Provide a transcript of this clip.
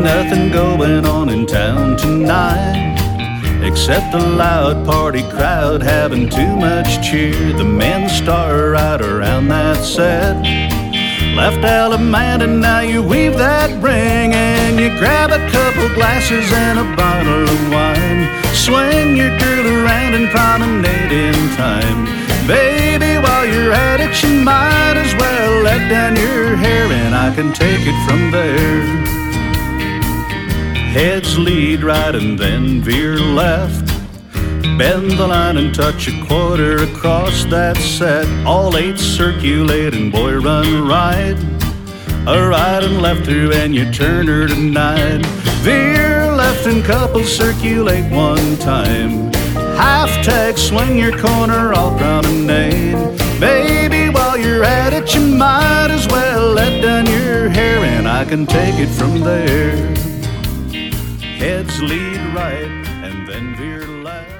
nothing going on in town tonight, except the loud party crowd having too much cheer. The men star right around that set. Left Alamanda, now you weave that ring, and you grab a couple glasses and a bottle of wine. Swing your girl around and promenade in time. Baby, while you're at it, you might as well let down your hair, and I can take it from there. Heads lead right and then veer left. Bend the line and touch a quarter across that set. All eight circulate and boy run right. A right and left through and you turn her tonight. Veer left and couples circulate one time. Half tag, swing your corner, all promenade. Baby, while you're at it, you might as well let down your hair, and I can take it from there. Heads lead right and then veer left.